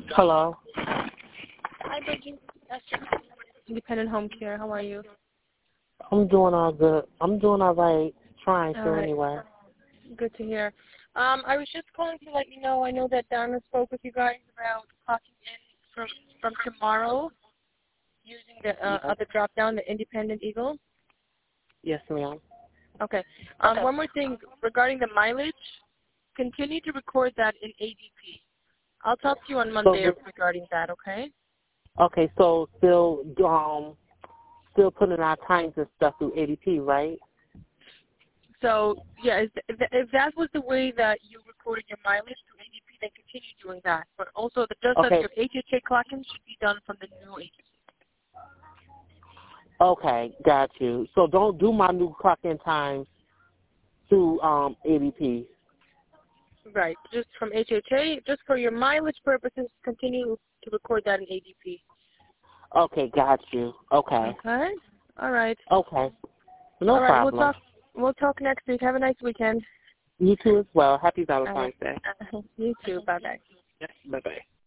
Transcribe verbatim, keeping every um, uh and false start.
Hello. Hi, Bridget. That's Independent Home Care. How are you? I'm doing all good. I'm doing all right. Trying to All right. anyway. Good to hear. Um, I was just calling to let you know. I know that Donna spoke with you guys about clocking in from from tomorrow using the uh, other drop down, the Independent Eagle. Yes, ma'am. Okay. Um, one more thing regarding the mileage. Continue to record that in A D P. I'll talk to you on Monday So, regarding that. Okay. okay, so still um still putting our times and stuff through A D P, right? So yeah, if, if that was the way that you recorded your mileage through A D P, then continue doing that. But also, the, just that Okay. your H H A clock-in should be done from the new agency. Okay, got you. So don't do my new clock in times through um A D P. Right. Just from H H A, just for your mileage purposes, continue to record that in A D P. Okay, got you. Okay. Okay. All right. Okay. No All right. We'll problem. talk. We'll talk next week. Have a nice weekend. You too as well. Happy All right. Valentine's Day. You too. Bye bye. Bye bye.